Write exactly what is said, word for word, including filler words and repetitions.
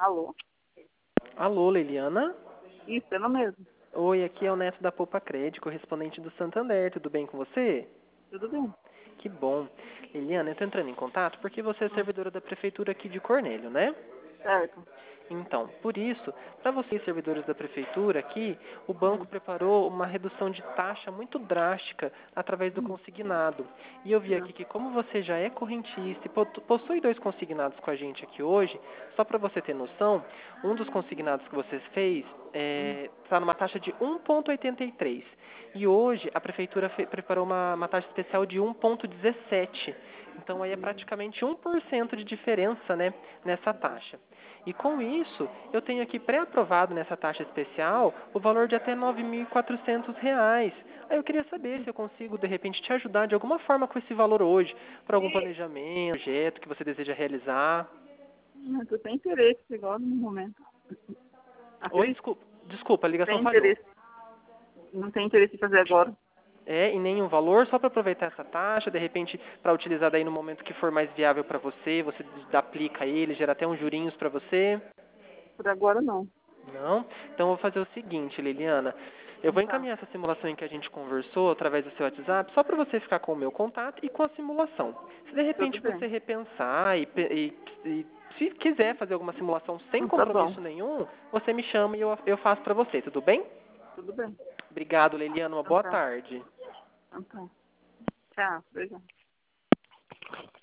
Alô? Alô, Liliana? Isso, ela mesmo. Oi, aqui é o Neto da Poupa Crédito, correspondente do Santander. Tudo bem com você? Tudo bem? Que bom. Liliana, eu tô entrando em contato porque você é Hum, servidora da prefeitura aqui de Cornélio, né? certo. Então, por isso, para vocês servidores da prefeitura aqui, o banco Hum, preparou uma redução de taxa muito drástica através do hum, consignado. E eu vi hum, aqui que como você já é correntista e po- possui dois consignados com a gente aqui hoje, só para você ter noção, um dos consignados que você fez hum. está numa taxa de um vírgula oitenta e três. E hoje a prefeitura fe- preparou uma, uma taxa especial de um vírgula dezessete. Então aí é praticamente um por cento de diferença, né, nessa taxa. E com isso, eu tenho aqui pré-aprovado nessa taxa especial o valor de até nove mil e quatrocentos reais. Aí eu queria saber se eu consigo, de repente, te ajudar de alguma forma com esse valor hoje, para algum planejamento, projeto que você deseja realizar. Hum, Eu tô sem interesse agora no momento. Oi, Acredito? desculpa, desculpa, a ligação Sem falhou. interesse. Não tem interesse em fazer agora. É, em nenhum valor, só para aproveitar essa taxa, de repente, para utilizar daí no momento que for mais viável para você, você aplica ele, gera até uns jurinhos para você. Por agora não. Não? Então eu vou fazer o seguinte, Liliana. Eu vou Tá. encaminhar essa simulação em que a gente conversou através do seu WhatsApp, só para você ficar com o meu contato e com a simulação. Se de Tudo repente bem. você repensar e, pe- e- e se quiser fazer alguma simulação sem Hum, Tá bom. compromisso nenhum, você me chama e eu, eu faço para você, tudo bem? Tudo bem. Obrigado, Liliana. Uma Então boa tá. tarde. Então tá. Tchau. Obrigada.